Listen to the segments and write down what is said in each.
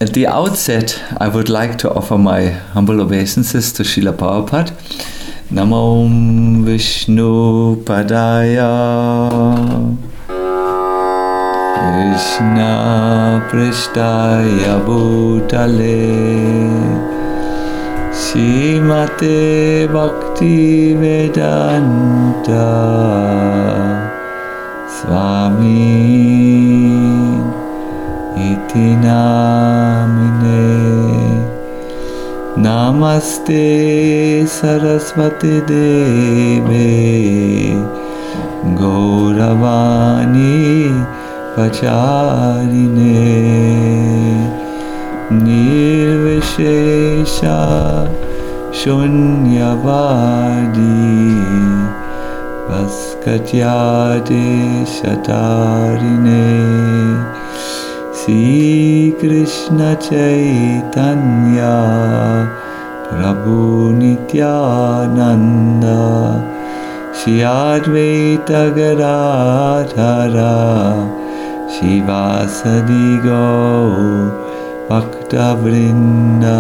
At the outset, I would like to offer my humble obeisances to Srila Prabhupada. Namo Vishnu Padaya Krishna Prishtaya Bhutale Srimate Bhakti Vedanta Swami Iti Namine Namaste Saraswati Deve Gauravani Pacharine Nirvishesha Shunyavadi Vaskatyade Shatarine Sri Krishna Chaitanya Prabhu Nityananda Shri Advaita Gadadhara Shivasadi Gaur Bhakta Vrinda.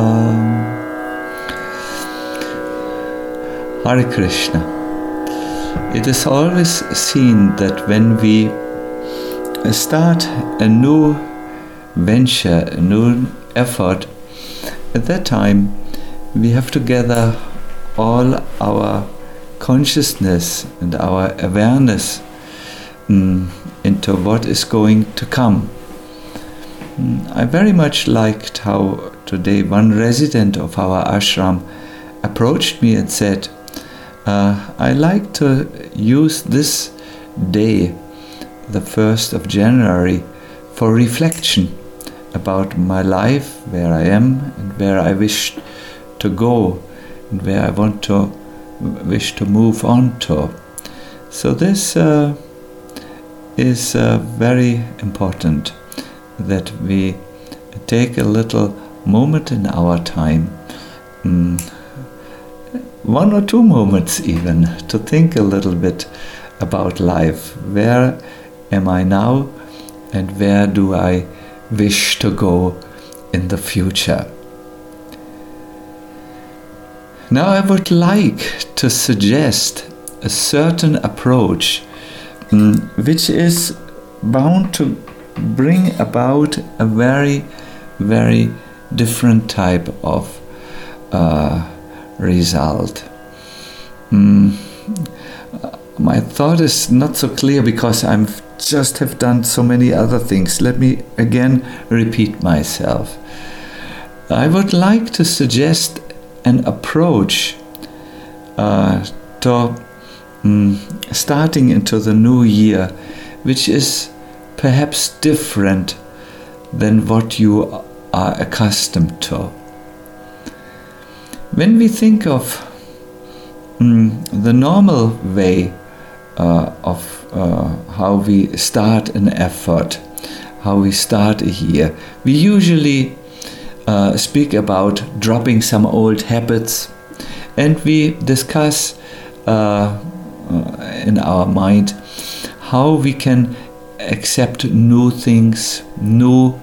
Hare Krishna. It is always seen that when we start a new venture, a new effort, at that time we have to gather all our consciousness and our awareness into what is going to come. I very much liked how today one resident of our ashram approached me and said, I like to use this day, the 1st of January, for reflection about my life, where I am and where I wish to go and where I wish to move on to. So this is very important, that we take a little moment in our time, 1 or 2 moments even, to think a little bit about life. Where am I now and where do I wish to go in the future? Now I would like to suggest a certain approach which is bound to bring about a very, very different type of result. My thought is not so clear because I just have done so many other things. Let me again repeat myself. I would like to suggest an approach to starting into the new year, which is perhaps different than what you are accustomed to. When we think of the normal way of how we start an effort, how we start a year, we usually speak about dropping some old habits, and we discuss in our mind how we can accept new things, new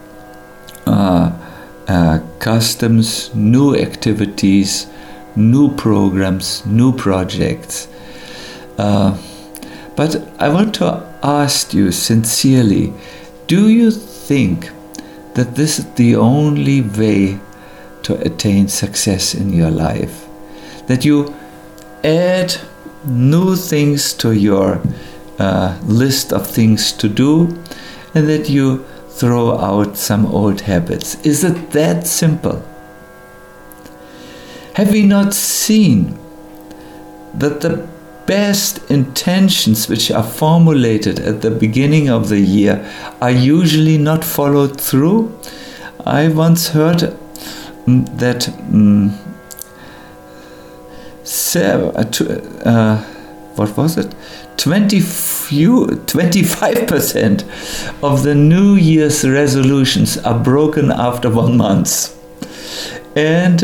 customs, new activities, new programs, new projects. But I want to ask you sincerely, do you think that this is the only way to attain success in your life? That you add new things to your list of things to do, and that you throw out some old habits? Is it that simple? Have we not seen that the best intentions which are formulated at the beginning of the year are usually not followed through? I once heard that 25% of the New Year's resolutions are broken after 1 month, and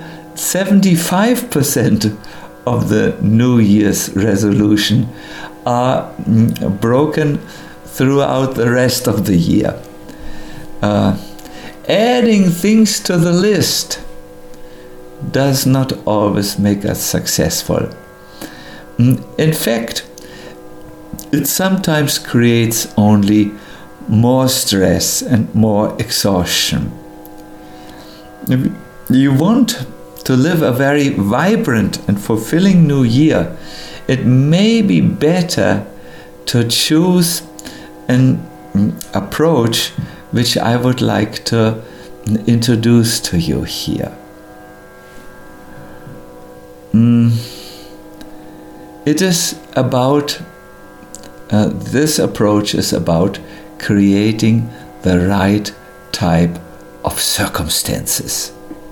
75% of the New Year's resolution are broken throughout the rest of the year. adding things to the list does not always make us successful. In fact, it sometimes creates only more stress and more exhaustion. If you want to live a very vibrant and fulfilling new year, it may be better to choose an approach which I would like to introduce to you here. It is about, this approach is about creating the right type of circumstances.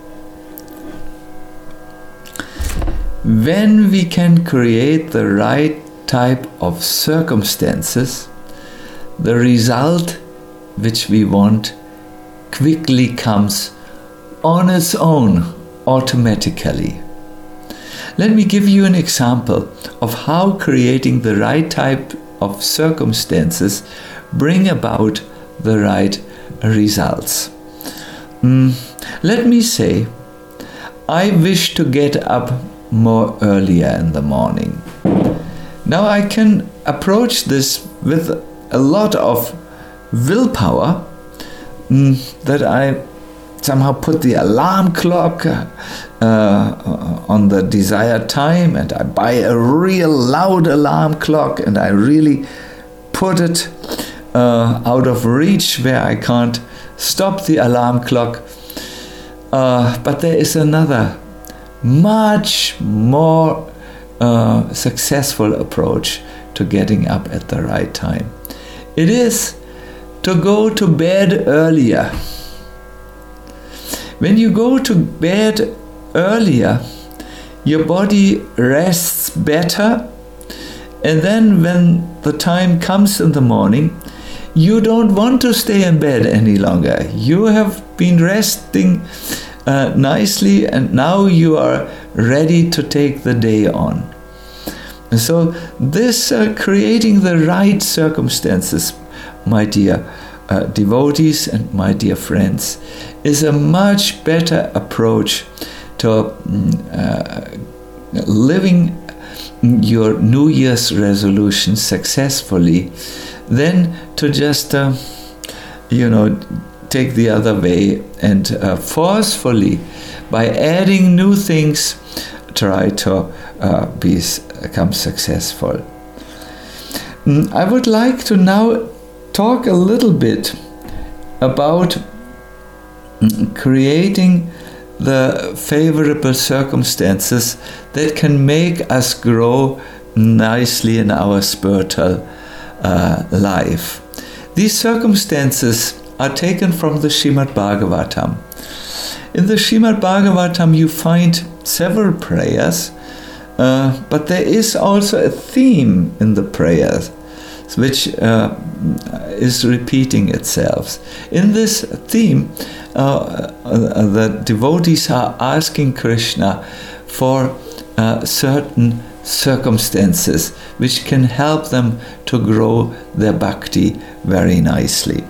When we can create the right type of circumstances, the result which we want quickly comes on its own, automatically. Let me give you an example of how creating the right type of circumstances bring about the right results. Let me say, I wish to get up more earlier in the morning. Now I can approach this with a lot of willpower, that I somehow put the alarm clock on the desired time, and I buy a real loud alarm clock, and I really put it out of reach where I can't stop the alarm clock. But there is another much more successful approach to getting up at the right time. It is to go to bed earlier. When you go to bed earlier, your body rests better, and then when the time comes in the morning, you don't want to stay in bed any longer. You have been resting nicely, and now you are ready to take the day on. And so this creating the right circumstances, my dear devotees and my dear friends, is a much better approach to living your New Year's resolution successfully than to just take the other way and forcefully, by adding new things, try to become successful. I would like to now talk a little bit about creating the favorable circumstances that can make us grow nicely in our spiritual life. These circumstances are taken from the Srimad Bhagavatam. In the Srimad Bhagavatam you find several prayers, but there is also a theme in the prayers which is repeating itself. In this theme, the devotees are asking Krishna for certain circumstances which can help them to grow their bhakti very nicely.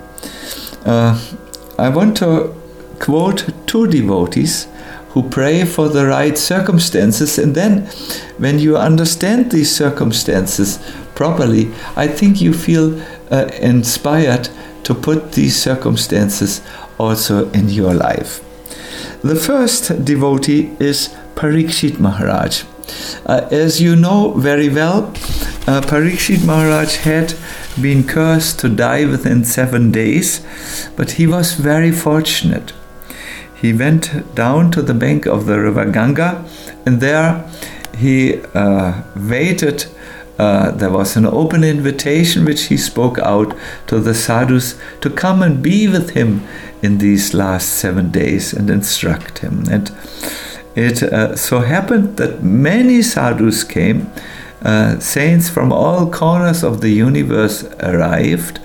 I want to quote two devotees who pray for the right circumstances, and then when you understand these circumstances properly, I think you feel inspired to put these circumstances also in your life. The first devotee is Parikshit Maharaj. As you know very well, Parikshit Maharaj had been cursed to die within 7 days, but he was very fortunate. He went down to the bank of the river Ganga, and there he waited. There was an open invitation which he spoke out to the sadhus to come and be with him in these last 7 days and instruct him. And it so happened that many sadhus came. Saints from all corners of the universe arrived,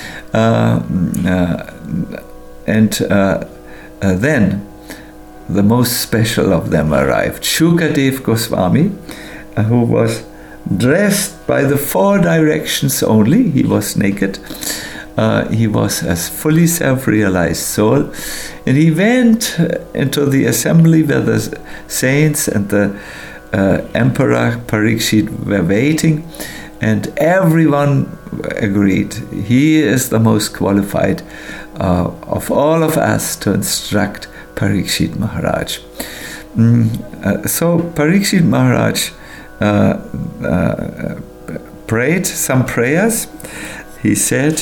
then the most special of them arrived. Shukadev Goswami, who was dressed by the 4 directions only, he was naked, he was a fully self-realized soul, and he went into the assembly where the saints and the Emperor Parikshit were waiting, and everyone agreed he is the most qualified of all of us to instruct Parikshit Maharaj. So Parikshit Maharaj prayed some prayers. He said,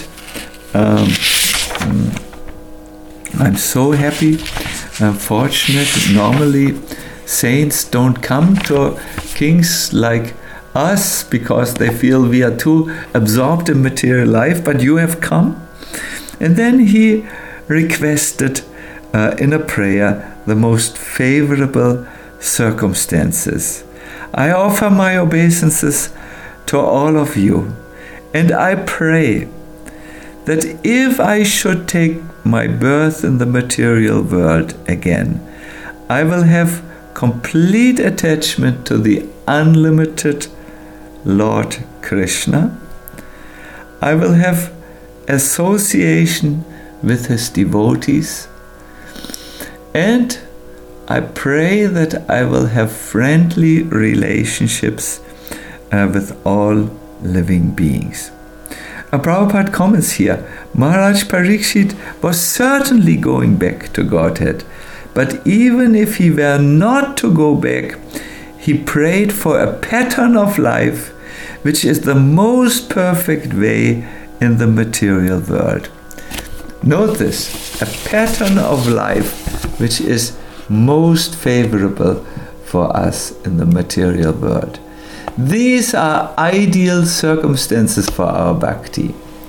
I'm so happy, I'm fortunate. Normally saints don't come to kings like us because they feel we are too absorbed in material life, but you have come. And then he requested in a prayer the most favorable circumstances. I offer my obeisances to all of you, and I pray that if I should take my birth in the material world again, I will have complete attachment to the unlimited Lord Krishna. I will have association with his devotees, and I pray that I will have friendly relationships with all living beings. Prabhupada comments here, Maharaj Parikshit was certainly going back to Godhead, but even if he were not to go back, he prayed for a pattern of life which is the most perfect way in the material world. Note this, a pattern of life which is most favorable for us in the material world. These are ideal circumstances for our bhakti.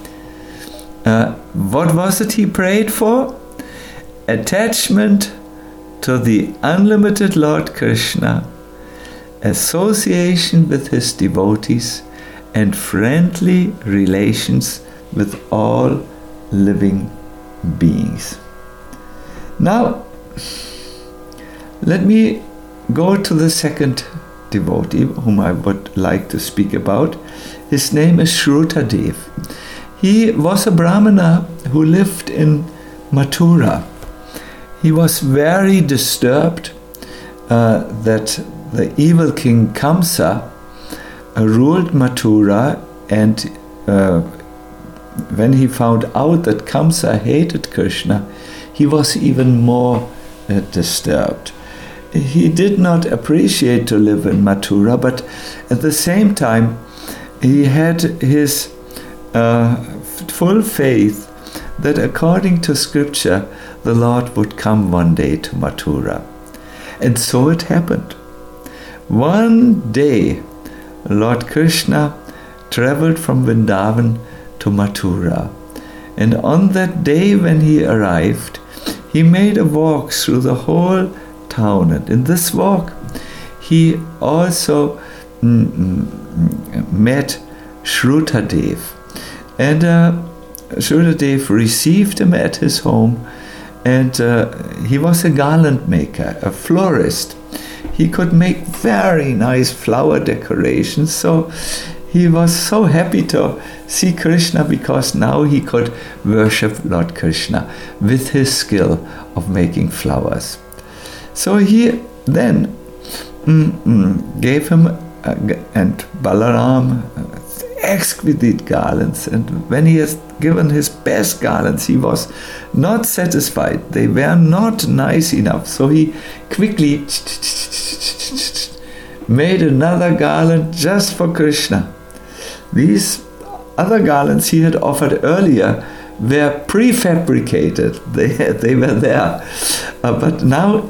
What was it he prayed for? Attachment to the unlimited Lord Krishna, association with his devotees, and friendly relations with all living beings. Now, let me go to the second devotee whom I would like to speak about. His name is Shrutadev. He was a Brahmana who lived in Mathura. He was very disturbed that the evil king Kamsa ruled Mathura, and when he found out that Kamsa hated Krishna, he was even more disturbed. He did not appreciate to live in Mathura, but at the same time he had his full faith that according to scripture the Lord would come one day to Mathura. And so it happened. One day Lord Krishna traveled from Vrindavan to Mathura, and on that day when he arrived, he made a walk through the whole town, and in this walk he also met Shrutadev, and Shrutadev received him at his home, and he was a garland maker, a florist. He could make very nice flower decorations, so he was so happy to see Krishna because now he could worship Lord Krishna with his skill of making flowers. So he then gave him and Balaram exquisite garlands, and when he has given his best garlands, he was not satisfied. They were not nice enough, so he quickly made another garland just for Krishna. These other garlands he had offered earlier were prefabricated. They were there, but now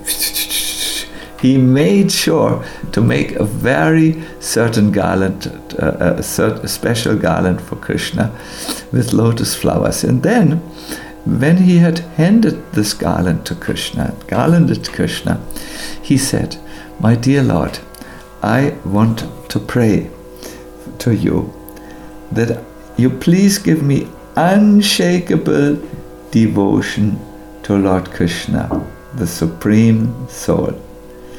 he made sure to make a very certain garland, a special garland for Krishna with lotus flowers. And then, when he had handed this garland to Krishna, garlanded Krishna, he said, "My dear Lord, I want to pray to you that you please give me unshakable devotion to Lord Krishna, the Supreme Soul.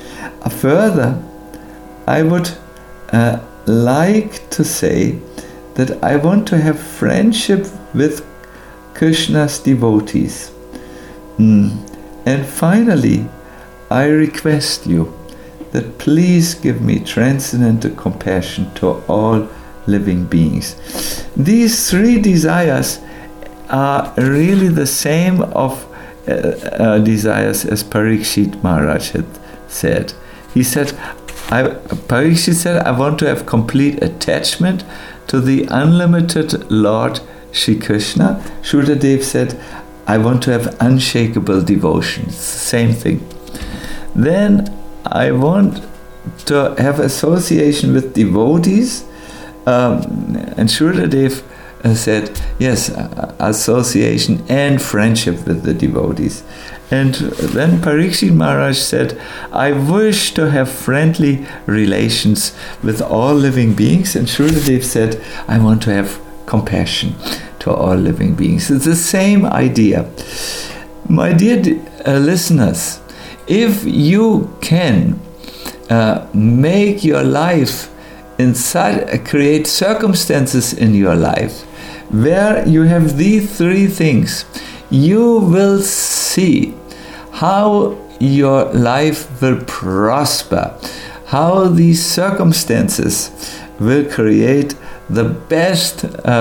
Further, I would like to say that I want to have friendship with Krishna's devotees. And finally, I request you that please give me transcendental compassion to all living beings. These three desires are really the same of desires as Parikshit Maharaj had said. He said, Parikshit said, I want to have complete attachment to the unlimited Lord Shri Krishna. Shukadev said, I want to have unshakable devotion. It's the same thing. Then I want to have association with devotees. And Shukadev said, yes, association and friendship with the devotees. And then Parikshit Maharaj said, I wish to have friendly relations with all living beings. And Shukadev said, I want to have compassion to all living beings. It's the same idea. My dear listeners, if you can make your life create circumstances in your life where you have these three things, you will see how your life will prosper, how these circumstances will create the best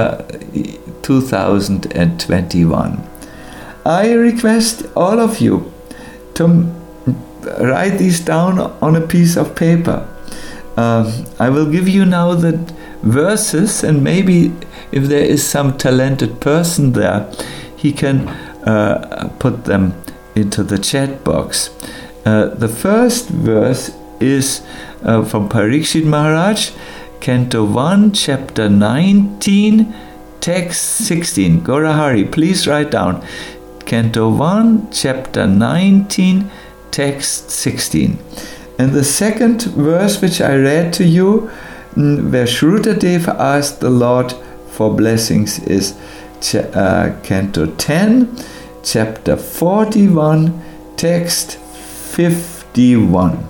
2021. I request all of you to write these down on a piece of paper. I will give you now the verses, and maybe if there is some talented person there, he can put them into the chat box. The first verse is from Parikshit Maharaj, Canto 1, Chapter 19, Text 16. Gaurahari, please write down. Canto 1, Chapter 19, Text 16. And the second verse which I read to you, where Shrutadev asked the Lord for blessings, is Canto 10, Chapter 41, Text 51.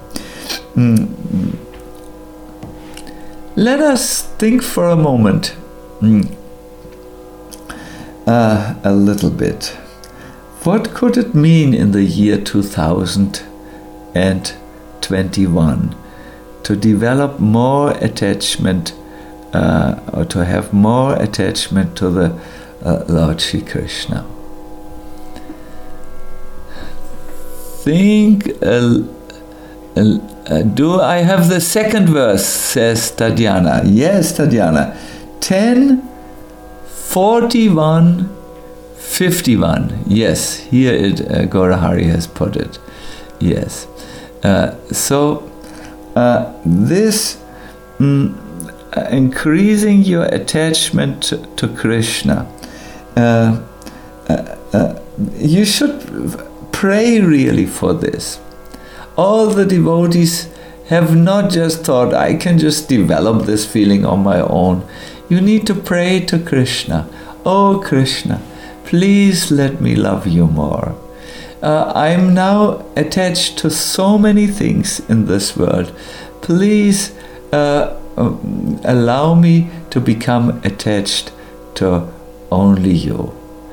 Let us think for a moment, a little bit. What could it mean in the year 2021 to develop more attachment or to have more attachment to the Lord Shri Krishna? Think, do I have the second verse, says Tatiana. Yes, Tatiana. 10, 41, 51. Yes, here Gaurahari has put it. Yes. This increasing your attachment to Krishna, you should pray really for this. All the devotees have not just thought, I can just develop this feeling on my own. You need to pray to Krishna. Oh Krishna, please let me love you more. I'm now attached to so many things in this world. Please allow me to become attached to only you.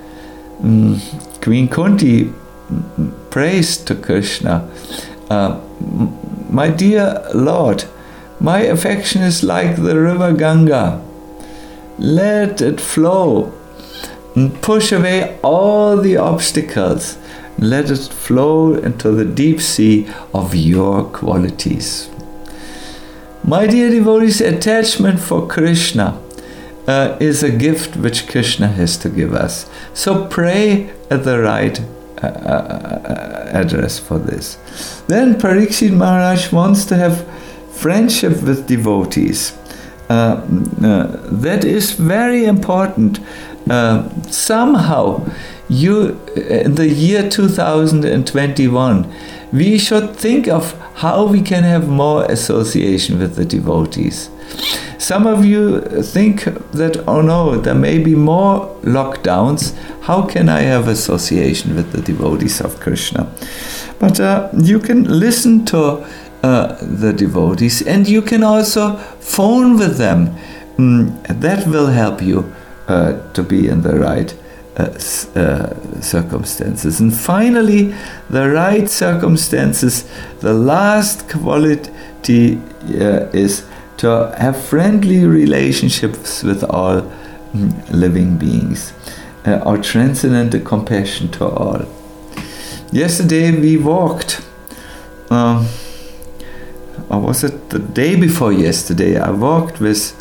Queen Kunti prays to Krishna, my dear Lord, my affection is like the river Ganga. Let it flow and push away all the obstacles. Let it flow into the deep sea of your qualities. My dear devotees, attachment for Krishna is a gift which Krishna has to give us. So pray at the right address for this. Then Parikshit Maharaj wants to have friendship with devotees. That is very important. Somehow, in the year 2021, we should think of how we can have more association with the devotees. Some of you think that, oh no, there may be more lockdowns. How can I have association with the devotees of Krishna? But you can listen to the devotees, and you can also phone with them that will help you to be in the right circumstances. And finally, the right circumstances, the last quality is to have friendly relationships with all living beings, or transcendent compassion to all. Yesterday we walked, or was it the day before yesterday? I walked with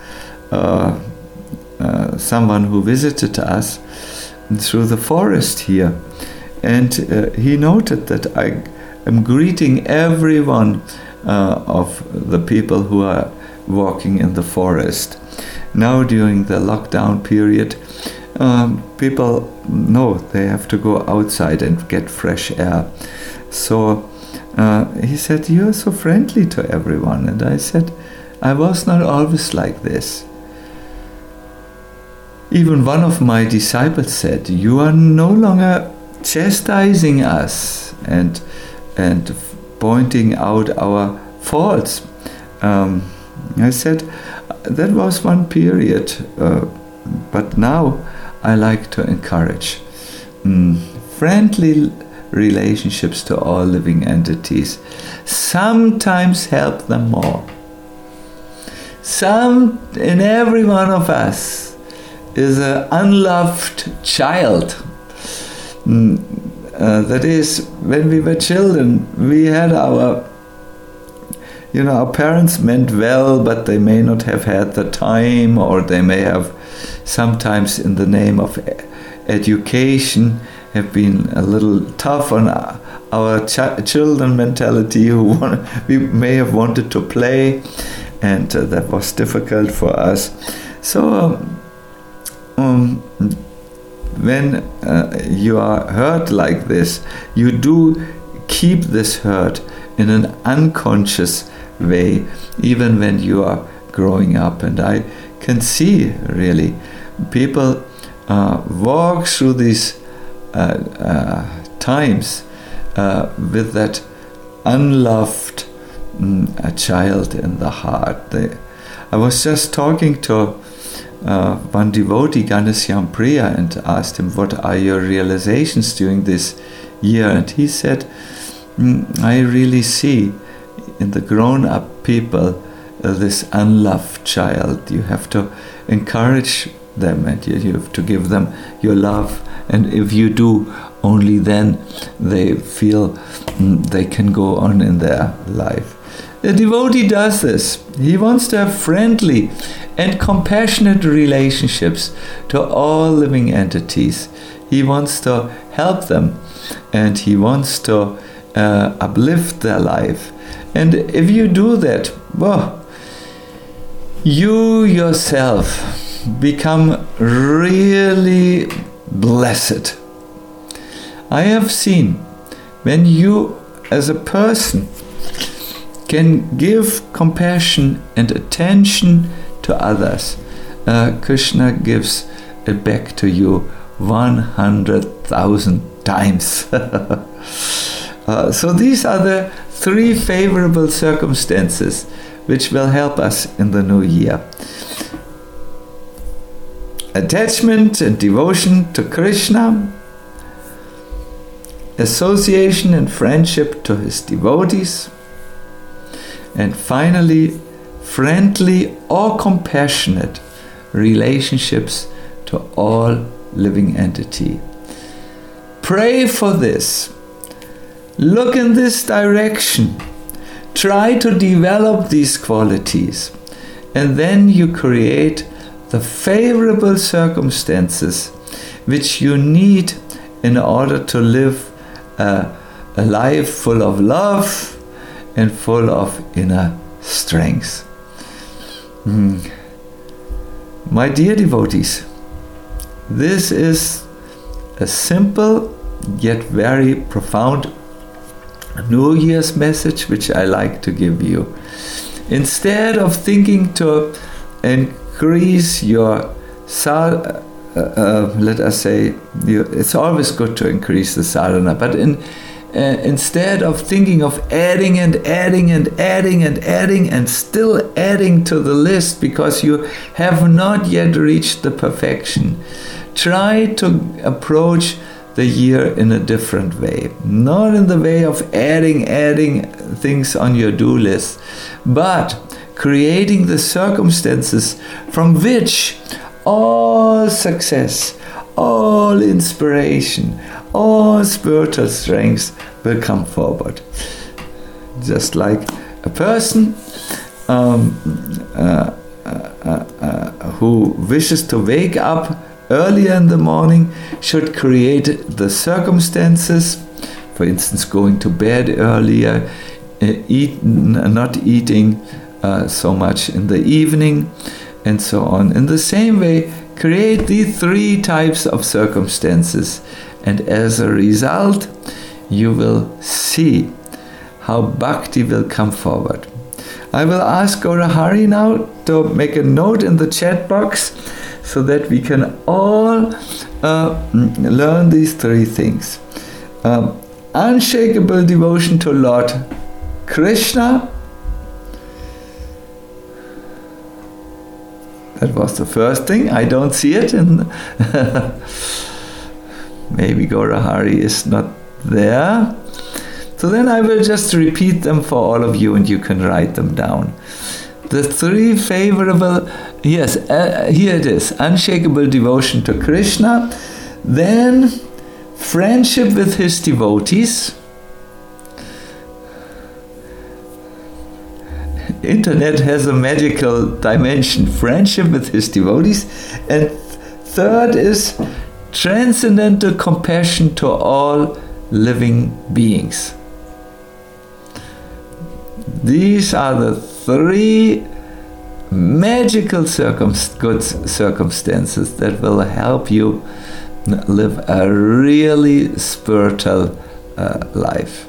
someone who visited us through the forest here, and he noted that I am greeting every one of the people who are walking in the forest. Now during the lockdown period, people know they have to go outside and get fresh air. So he said, "You're so friendly to everyone." And I said, "I was not always like this." Even one of my disciples said, "You are no longer chastising us and pointing out our faults." I said, that was one period, but now I like to encourage friendly relationships to all living entities. Sometimes help them more. In every one of us is an unloved child. That is, when we were children, we had our parents meant well, but they may not have had the time, or they may have sometimes in the name of education have been a little tough on our children mentality. We may have wanted to play, and that was difficult for us. So when you are hurt like this, you do keep this hurt in an unconscious way, even when you are growing up. And I can see really people walk through these times with that unloved child in the heart. I was just talking to one devotee, Ghanshyam Priya, and asked him, "What are your realizations during this year?" And he said, "I really see in the grown-up people this unloved child. You have to encourage them, and you have to give them your love. And if you do, only then they feel they can go on in their life." The devotee does this. He wants to have friendly and compassionate relationships to all living entities. He wants to help them, and he wants to uplift their life. And if you do that, you yourself become really blessed. I have seen when you as a person can give compassion and attention to others, Krishna gives it back to you 100,000 times. So these are the 3 favorable circumstances which will help us in the new year. Attachment and devotion to Krishna, association and friendship to his devotees, and finally, friendly or compassionate relationships to all living entity. Pray for this. Look in this direction. Try to develop these qualities, and then you create the favorable circumstances which you need in order to live a life full of love and full of inner strength. My dear devotees, this is a simple yet very profound New Year's message which I like to give you. Instead of thinking to increase your let us say, it's always good to increase the sadhana, but instead of thinking of adding and still adding to the list because you have not yet reached the perfection, try to approach the year in a different way. Not in the way of adding things on your do list, but creating the circumstances from which all success, all inspiration, all spiritual strengths will come forward. Just like a person who wishes to wake up earlier in the morning should create the circumstances, for instance, going to bed earlier, not eating so much in the evening, and so on. In the same way, create these 3 types of circumstances, and as a result, you will see how bhakti will come forward. I will ask Gaurahari now to make a note in the chat box so that we can all learn these 3 things. Unshakable devotion to Lord Krishna. That was the first thing. I don't see it. Maybe Gaurahari is not there. So then I will just repeat them for all of you and you can write them down. The 3 favorable, yes, here it is. Unshakable devotion to Krishna. Then friendship with his devotees. Internet has a magical dimension. Friendship with his devotees. And third is transcendental compassion to all living beings. These are the 3 magical good circumstances that will help you live a really spiritual life.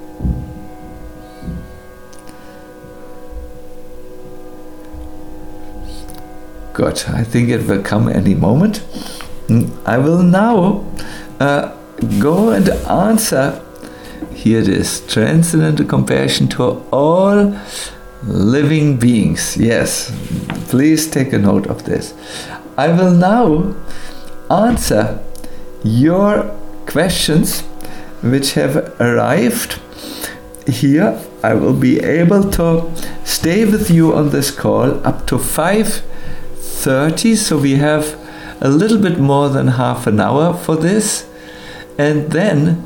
Good. I think it will come any moment. I will now go and answer. Here it is. Transcendental compassion to all living beings. Yes. Please take a note of this. I will now answer your questions which have arrived. Here I will be able to stay with you on this call up to 5:30, so we have a little bit more than half an hour for this, and then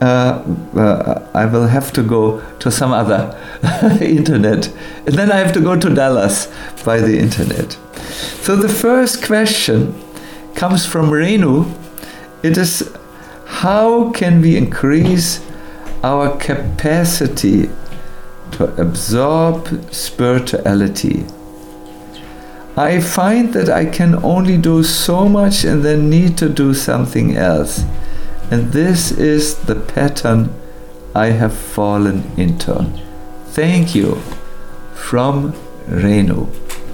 I will have to go to some other internet, and then I have to go to Dallas by the internet. So the first question comes from Renu. It is, how can we increase our capacity to absorb spirituality? I find that I can only do so much and then need to do something else. And this is the pattern I have fallen into. Thank you. From Renu.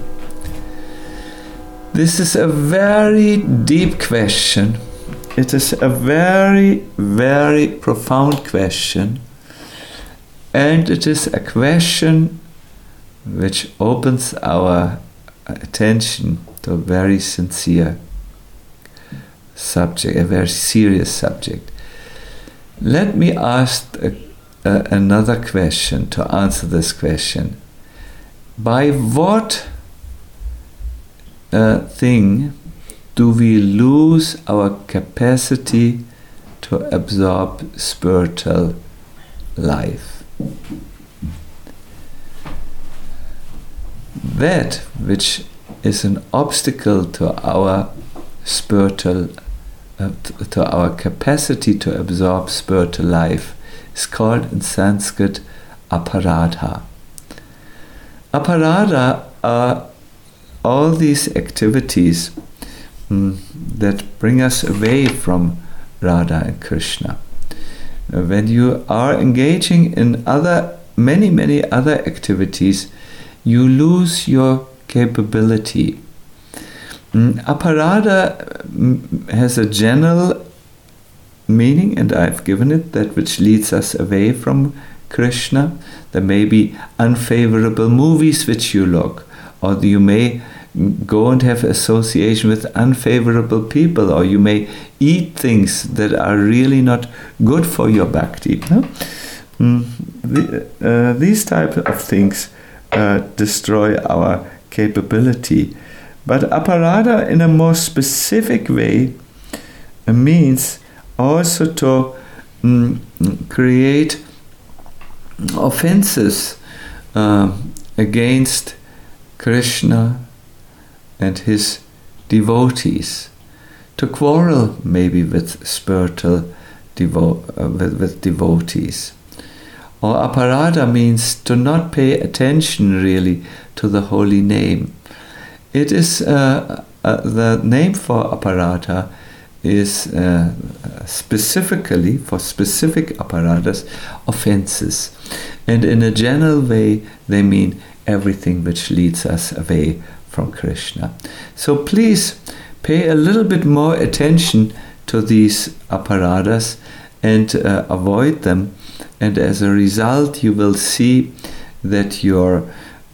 This is a very deep question. It is a very, very profound question. And it is a question which opens our attention to a very sincere subject, a very serious subject. Let me ask another question to answer this question. By what thing do we lose our capacity to absorb spiritual life? That which is an obstacle to our spiritual, to our capacity to absorb spiritual life is called in Sanskrit aparadha. Aparadha are all these activities that bring us away from Radha and Krishna. When you are engaging in many other activities, you lose your capability. Aparadha has a general meaning, and I've given it, that which leads us away from Krishna. There may be unfavorable movies which you look, or you may go and have association with unfavorable people, or you may eat things that are really not good for your bhakti. No? These type of things destroy our capability. But aparadha in a more specific way means also to create offenses against Krishna and his devotees, to quarrel maybe with spiritual with devotees. Or aparadha means to not pay attention really to the holy name. It is the name for aparadha is specifically for specific aparadhas, offenses, and in a general way they mean everything which leads us away from Krishna. So please pay a little bit more attention to these aparadhas and avoid them, and as a result you will see that your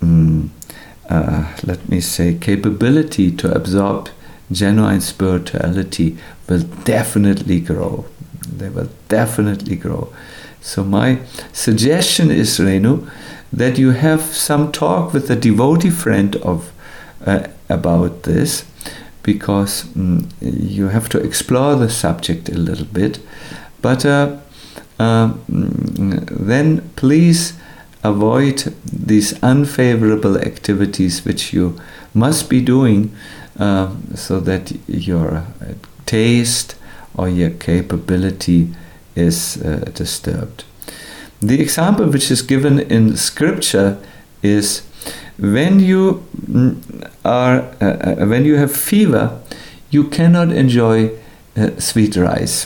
let me say capability to absorb genuine spirituality will definitely grow. They will definitely grow. So my suggestion is, Renu, that you have some talk with a devotee friend of about this, because you have to explore the subject a little bit. But then please avoid these unfavorable activities which you must be doing, so that your taste or your capability is disturbed. The example which is given in scripture is when you have fever, you cannot enjoy sweet rice,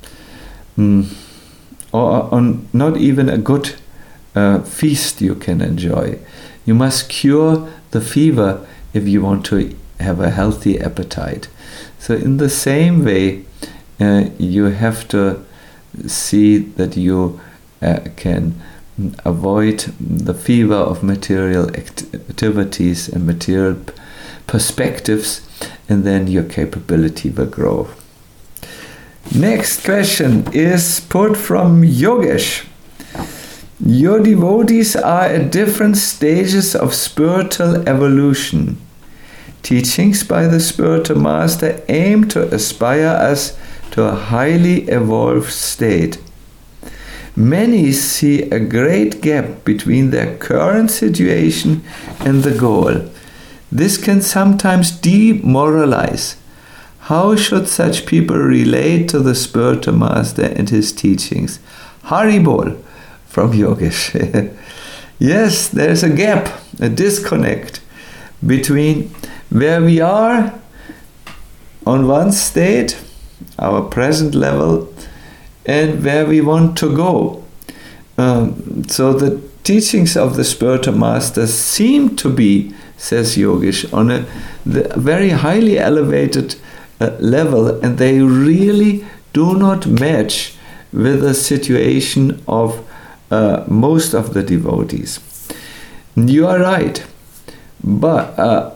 or not even a good feast you can enjoy. You must cure the fever if you want to have a healthy appetite. So in the same way, you have to see that you can avoid the fever of material activities and material perspectives, and then your capability will grow. Next question is put from Yogesh. Your devotees are at different stages of spiritual evolution. Teachings by the spiritual master aim to aspire us to a highly evolved state. Many see a great gap between their current situation and the goal. This can sometimes demoralize. How should such people relate to the spiritual master and his teachings? Haribol from Yogesh. Yes, there's a gap, a disconnect between where we are on one state, our present level, and where we want to go. So the teachings of the spiritual master seem to be, says Yogesh, on a very highly elevated level, and they really do not match with the situation of most of the devotees. You are right, but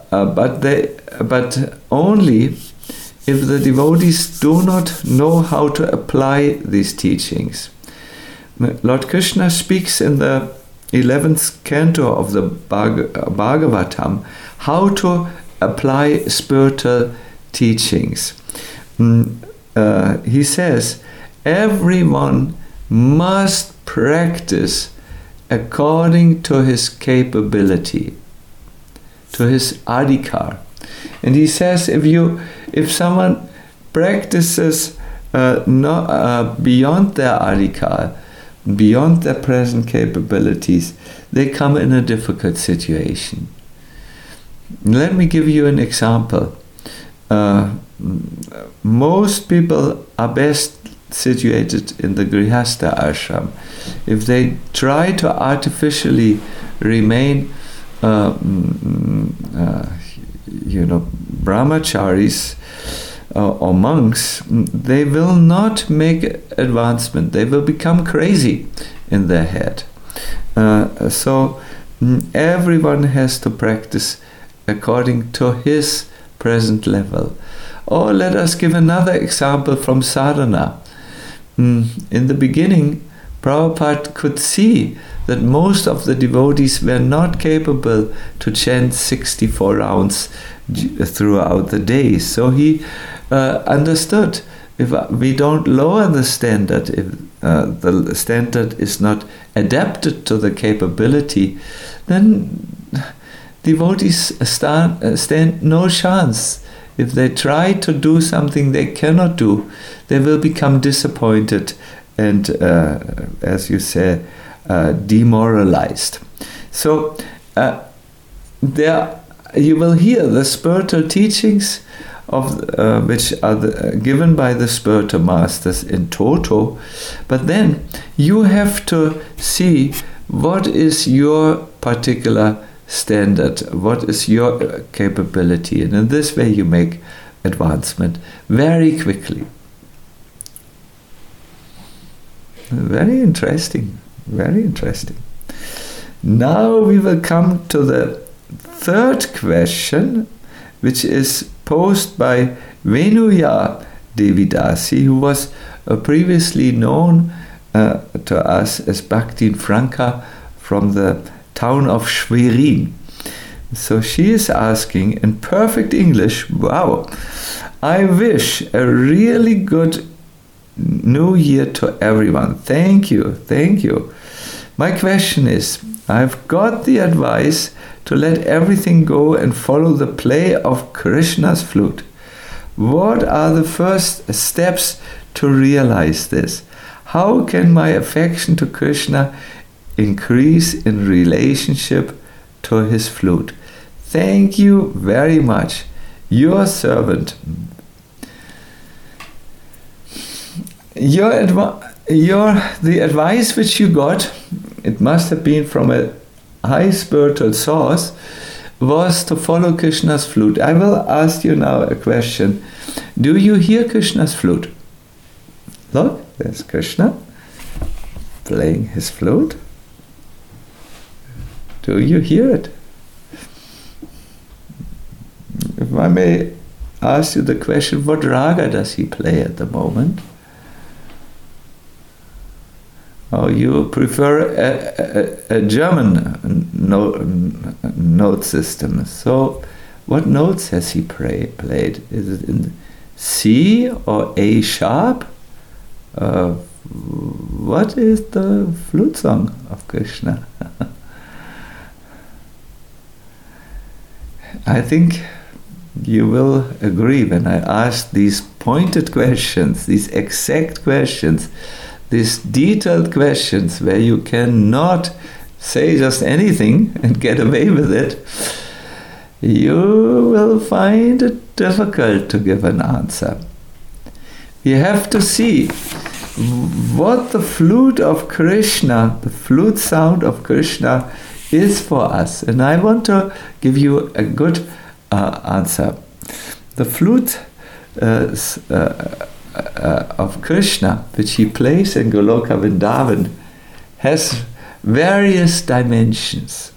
only if the devotees do not know how to apply these teachings. Lord Krishna speaks in the 11th canto of the Bhagavatam how to apply spiritual teachings. He says, everyone must practice according to his capability, to his adhikar. And he says, if someone practices beyond their adhikar, beyond their present capabilities, they come in a difficult situation. Let me give you an example. Most people are best situated in the Grihastha ashram. If they try to artificially remain brahmacharis, or monks, they will not make advancement. They will become crazy in their head. So everyone has to practice according to his present level. Or let us give another example from sadhana. In the beginning, Prabhupada could see that most of the devotees were not capable to chant 64 rounds throughout the day. So he understood, if we don't lower the standard, if the standard is not adapted to the capability, then devotees stand no chance. If they try to do something they cannot do, they will become disappointed and, as you say, demoralized. So there you will hear the spiritual teachings of which are given by the spiritual masters in toto, but then you have to see what is your particular standard, what is your capability, and in this way you make advancement very quickly. Very interesting, very interesting. Now we will come to the third question, which is posed by Venuya Devidasi, who was previously known to us as Bhaktin Franka from the town of Schwerin. So she is asking in perfect English, wow, I wish a really good New Year to everyone. Thank you, thank you. My question is, I've got the advice to let everything go and follow the play of Krishna's flute. What are the first steps to realize this? How can my affection to Krishna increase in relationship to his flute? Thank you very much. Your servant. The advice which you got, it must have been from a high spiritual source, was to follow Krishna's flute. I will ask you now a question. Do you hear Krishna's flute? Look, there's Krishna playing his flute. Do you hear it? If I may ask you the question, what raga does he play at the moment? Or you prefer a German note system. So what notes has he played? Is it in C or A sharp? What is the flute song of Krishna? I think you will agree when I ask these pointed questions, these exact questions, these detailed questions where you cannot say just anything and get away with it, you will find it difficult to give an answer. You have to see what the flute of Krishna, the flute sound of Krishna is for us. And I want to give you a good answer. The flute of Krishna, which he plays in Goloka Vrindavan, has various dimensions.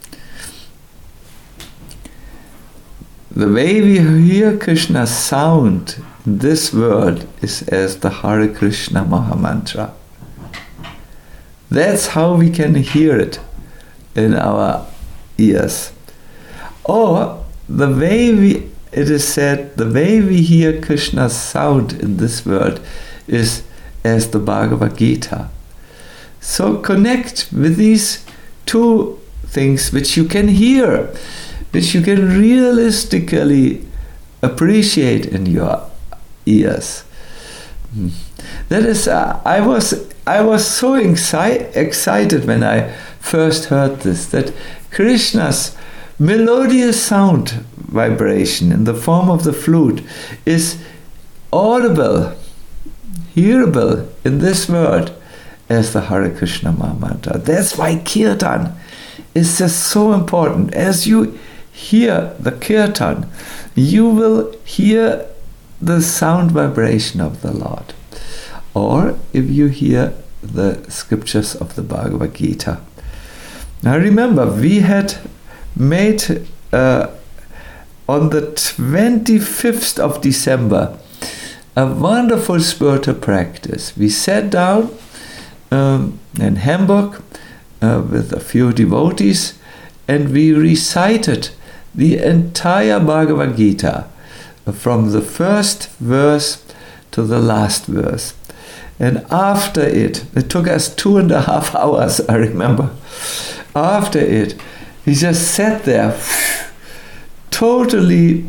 The way we hear Krishna's sound in this world is as the Hare Krishna Mahamantra. That's how we can hear it in our ears. Or the way it is said, the way we hear Krishna's sound in this world is as the Bhagavad Gita. So connect with these two things which you can hear, which you can realistically appreciate in your ears. That is, I was so excited when I first heard this, that Krishna's melodious sound vibration in the form of the flute is audible, hearable in this world as the Hare Krishna Mahamantra. That's why Kirtan is just so important. As you hear the Kirtan, you will hear the sound vibration of the Lord, or if you hear the scriptures of the Bhagavad Gita. Now remember, we had made on the 25th of December a wonderful spiritual practice. We sat down in Hamburg with a few devotees, and we recited the entire Bhagavad Gita from the first verse to the last verse. And after it took us 2.5 hours, I remember. After it, we just sat there totally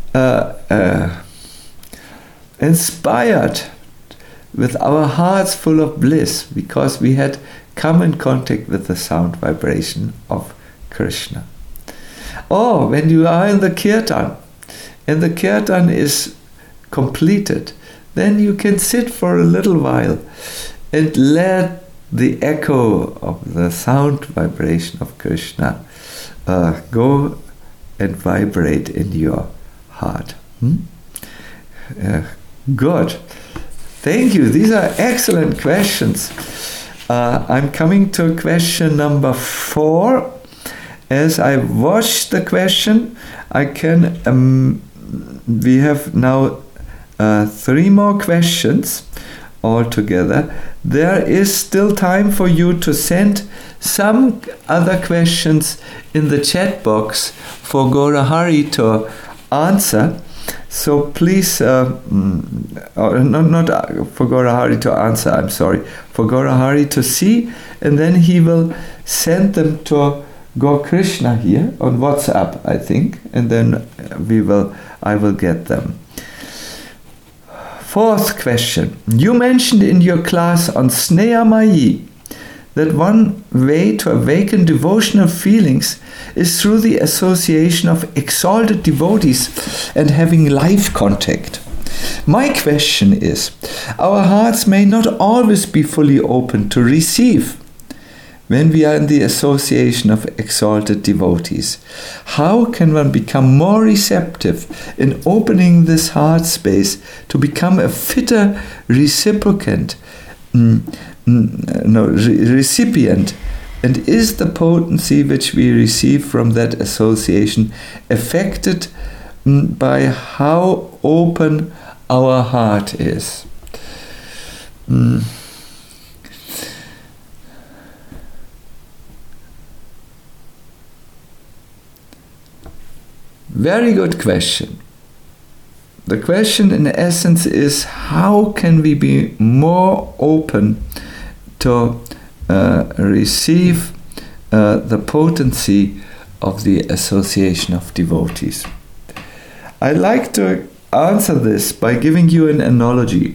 inspired, with our hearts full of bliss, because we had come in contact with the sound vibration of Krishna. Or when you are in the kirtan, and the kirtan is completed, then you can sit for a little while and let the echo of the sound vibration of Krishna go and vibrate in your heart. Good. Thank you. These are excellent questions. I'm coming to question number 4. As I watch the question, I can. We have now 3 more questions altogether. There is still time for you to send some other questions in the chat box for Gaurahari to answer. So please, not for Gaurahari to answer, I'm sorry, for Gaurahari to see, and then he will send them to Gaur Krishna here on WhatsApp, I think, and then I will get them. 4th question. You mentioned in your class on Sneha Mayi that one way to awaken devotional feelings is through the association of exalted devotees and having life contact. My question is, our hearts may not always be fully open to receive when we are in the association of exalted devotees. How can one become more receptive in opening this heart space to become a fitter recipient? And is the potency which we receive from that association affected by how open our heart is? Very good question. The question in essence is, how can we be more open to receive the potency of the association of devotees? I like to answer this by giving you an analogy.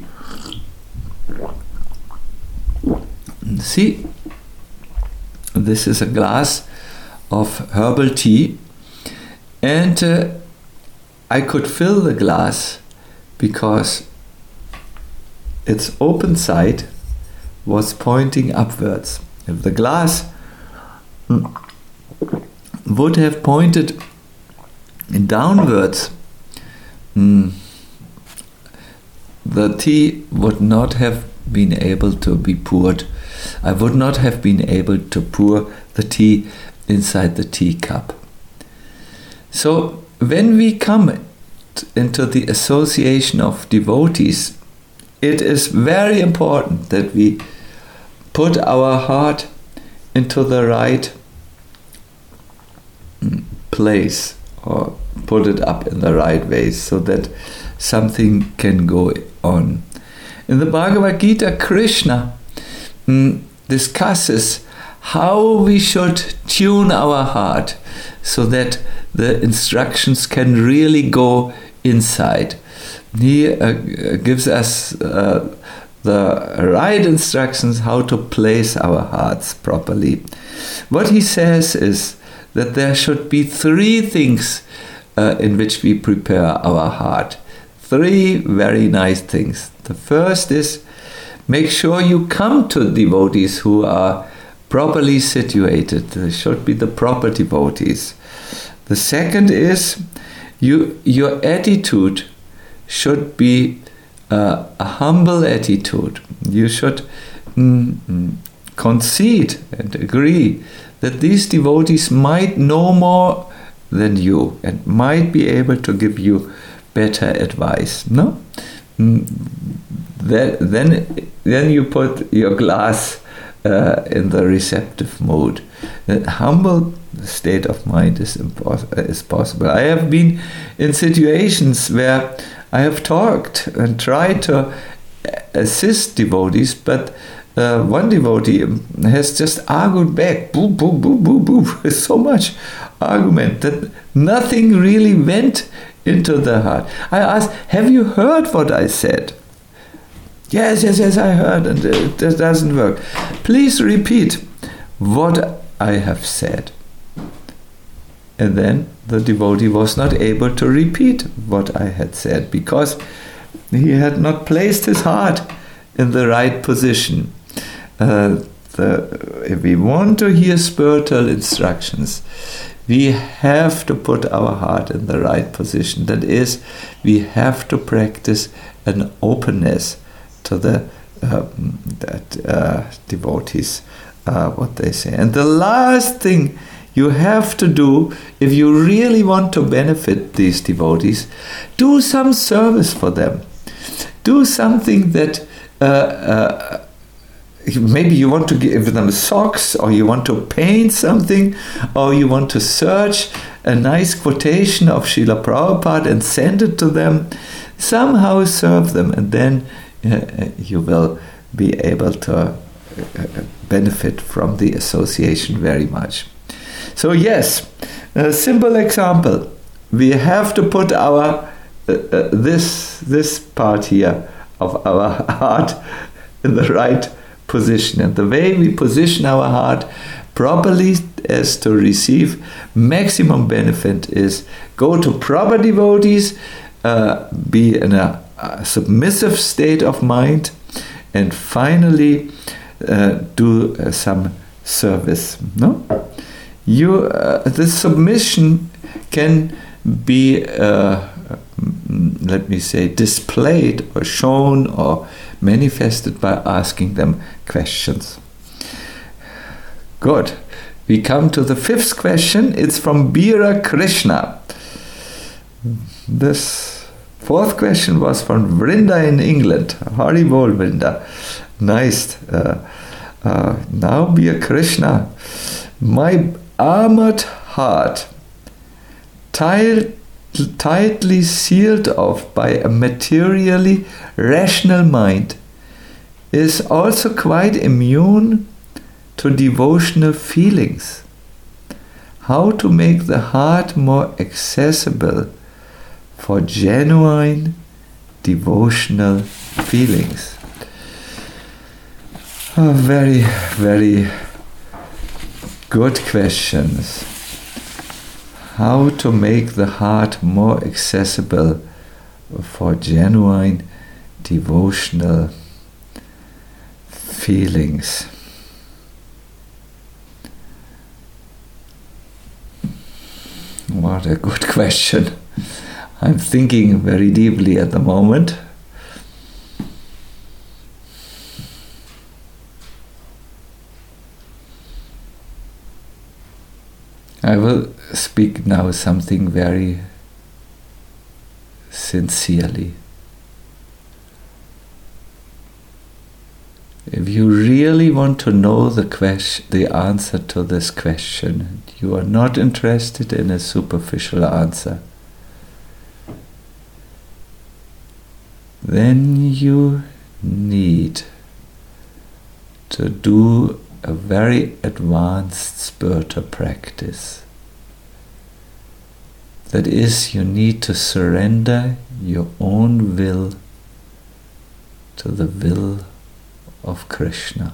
See, this is a glass of herbal tea, and I could fill the glass because its open side was pointing upwards. If the glass would have pointed downwards, the tea would not have been able to be poured. I would not have been able to pour the tea inside the teacup. So when we come into the association of devotees, it is very important that we put our heart into the right place, or put it up in the right way, so that something can go on. In the Bhagavad Gita, Krishna discusses how we should tune our heart so that the instructions can really go inside. He gives us the right instructions how to place our hearts properly. What he says is that there should be 3 things in which we prepare our heart. 3 very nice things. The first is, make sure you come to devotees who are properly situated. They should be the proper devotees. The second is, your attitude should be a humble attitude. You should concede and agree that these devotees might know more than you and might be able to give you better advice. No? Then you put your glass in the receptive mode. That humble state of mind is possible. I have been in situations where I have talked and tried to assist devotees, but one devotee has just argued back, boo, boo, boo, boo, boo, so much argument that nothing really went into the heart. I asked, have you heard what I said? Yes, I heard, and it doesn't work. Please repeat what I have said. And then the devotee was not able to repeat what I had said because he had not placed his heart in the right position. If we want to hear spiritual instructions, we have to put our heart in the right position. That is, we have to practice an openness to the devotees, what they say. And the last thing you have to do, if you really want to benefit these devotees, do some service for them. Do something that maybe you want to give them socks, or you want to paint something, or you want to search a nice quotation of Srila Prabhupada and send it to them. Somehow serve them, and then you will be able to benefit from the association very much. So yes, a simple example. We have to put our this part here of our heart in the right position. And the way we position our heart properly as to receive maximum benefit is go to proper devotees, be in a submissive state of mind, and finally do some service. No, the submission can be let me say displayed or shown or manifested by asking them questions. Good. We come to the fifth question. It's from Bira Krishna. This fourth question was from Vrinda in England. Hari Bol, Vrinda. Nice. Now, Bira Krishna, my armored heart, tightly sealed off by a materially rational mind, is also quite immune to devotional feelings. How to make the heart more accessible for genuine devotional feelings? Oh, very, very good questions. How to make the heart more accessible for genuine devotional feelings. What a good question. I'm thinking very deeply at the moment. I will speak now something very sincerely. If you really want to know the answer to this question, you are not interested in a superficial answer, then you need to do a very advanced spiritual practice. That is, you need to surrender your own will to the will of Krishna.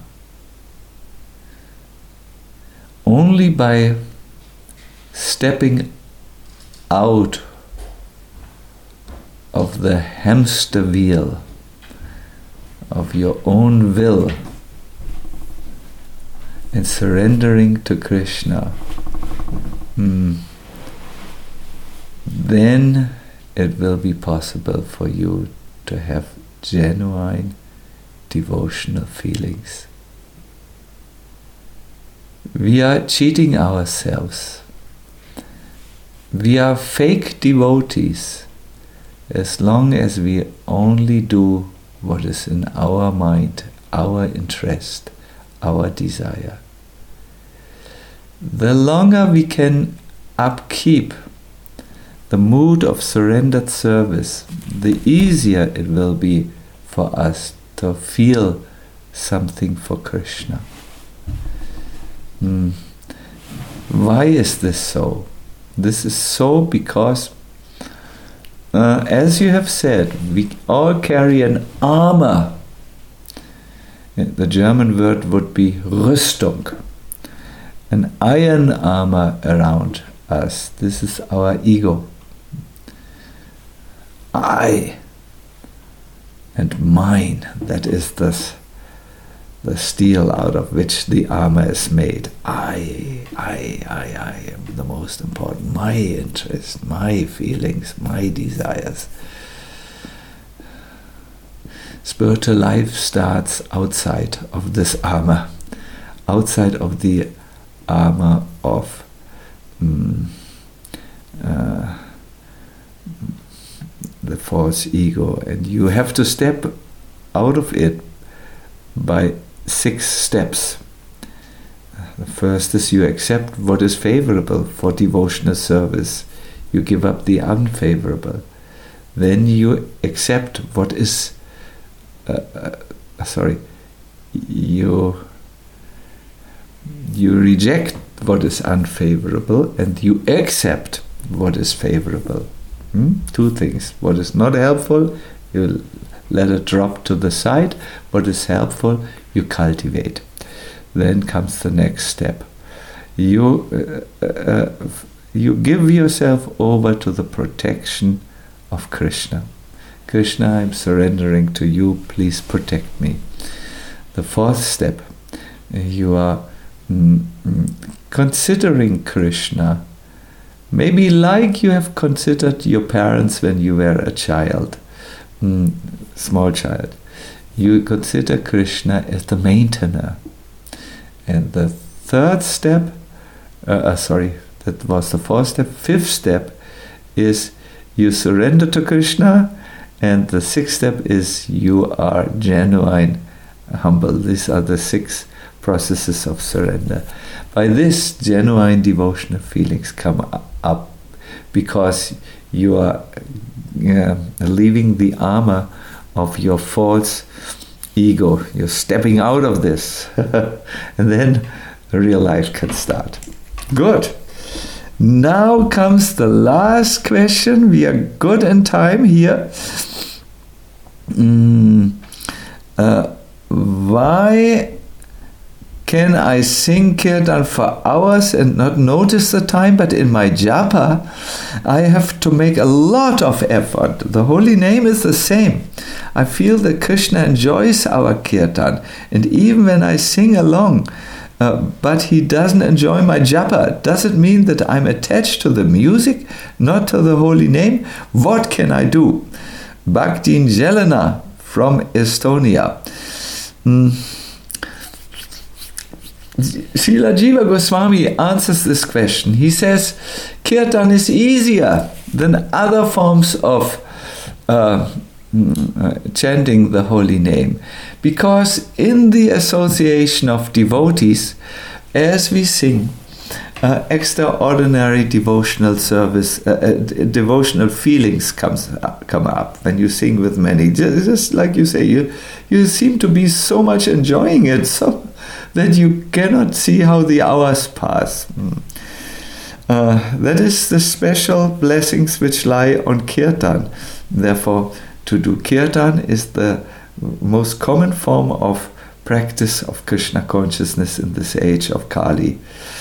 Only by stepping out of the hamster wheel of your own will and surrendering to Krishna, then it will be possible for you to have genuine devotional feelings. We are cheating ourselves. We are fake devotees as long as we only do what is in our mind, our interest, our desire. The longer we can upkeep the mood of surrendered service, the easier it will be for us to feel something for Krishna. Why is this so? This is so because, as you have said, we all carry an armor. The German word would be Rüstung, an iron armor around us. This is our ego. I and mine, that is the steel out of which the armor is made. I am the most important. My interest, my feelings, my desires. Spiritual life starts outside of this armor, outside of the armor of the false ego, and you have to step out of it by 6 steps. The first is you accept what is favorable for devotional service. You give up the unfavorable. Then you accept what is you reject what is unfavorable and you accept what is favorable. 2 things. What is not helpful, you let it drop to the side. What is helpful, you cultivate. Then comes the next step. You give yourself over to the protection of Krishna. Krishna, I'm surrendering to you, please protect me. The 4th step, you are considering Krishna, maybe like you have considered your parents when you were a child, small child. You consider Krishna as the maintainer. And the 3rd step, that was the 4th step. 5th step is you surrender to Krishna, and the 6th step is you are genuine, humble. These are the 6 processes of surrender. By this, genuine devotional feelings come up because you are leaving the armor of your false ego. You're stepping out of this. And then real life can start. Good. Now comes the last question. We are good in time here. Why can I sing Kirtan for hours and not notice the time? But in my japa, I have to make a lot of effort. The holy name is the same. I feel that Krishna enjoys our Kirtan. And even when I sing along, but he doesn't enjoy my japa, does it mean that I'm attached to the music, not to the holy name? What can I do? Bhaktin Jelena from Estonia. Srila Jiva Goswami answers this question. He says, Kirtan is easier than other forms of chanting the holy name, because in the association of devotees, as we sing, extraordinary devotional service, devotional feelings come up when you sing with many. Just like you say, you seem to be so much enjoying it, so that you cannot see how the hours pass. That is the special blessings which lie on Kirtan. Therefore, to do Kirtan is the most common form of practice of Krishna consciousness in this age of Kali.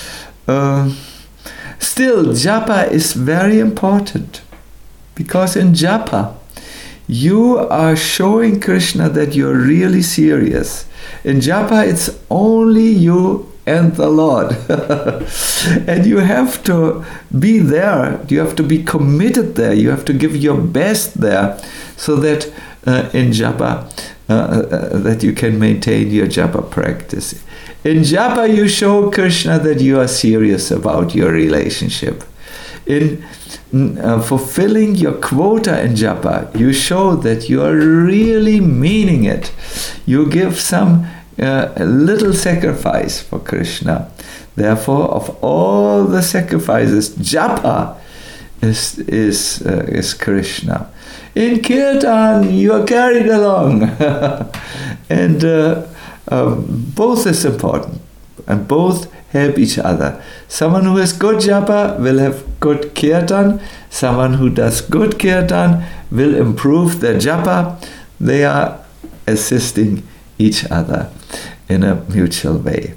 Still, japa is very important, because in japa you are showing Krishna that you're really serious. In japa, it's only you and the Lord. And you have to be there. You have to be committed there. You have to give your best there, so that in japa, that you can maintain your japa practice. In japa, you show Krishna that you are serious about your relationship. In fulfilling your quota in japa, you show that you are really meaning it. You give some little sacrifice for Krishna. Therefore, of all the sacrifices, japa is Krishna. In kirtan, you are carried along. And both is important, and both help each other. Someone who has good japa will have good kirtan. Someone who does good kirtan will improve their japa. They are assisting each other in a mutual way.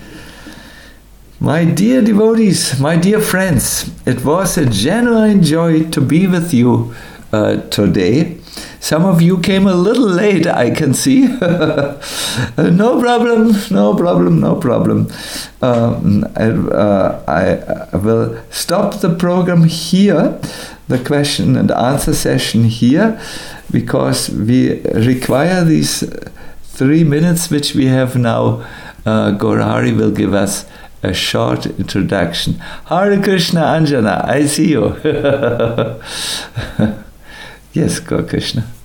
My dear devotees, my dear friends, it was a genuine joy to be with you today. Some of you came a little late, I can see. No problem. I will stop the program here, the question and answer session here, because we require these 3 minutes which we have now. Gaurari will give us a short introduction. Hare Krishna, Anjana, I see you. Yes, Gaur Krishna.